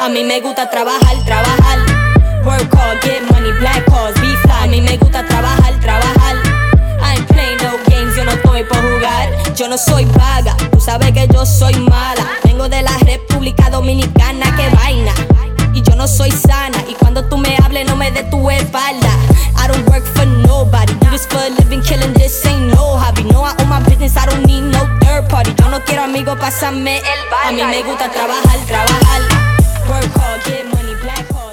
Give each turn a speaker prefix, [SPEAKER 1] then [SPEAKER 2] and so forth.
[SPEAKER 1] A mí me gusta trabajar, trabajar. Work hard, get money, black cars, be fly. A mí me gusta trabajar, trabajar. I ain't playing no games, yo no estoy por jugar. Yo no soy vaga, tú sabes que yo soy mala. Vengo de la República Dominicana, qué vaina. Y yo no soy sana, y cuando tú me hables no me des tu espalda. I don't work for nobody, do this for a living, killing this ain't no hobby. No, I own my business, I don't need no third party. Yo no quiero amigos, pásame el bar. A mí me gusta trabajar, trabajar. Work hard, get money, black hard.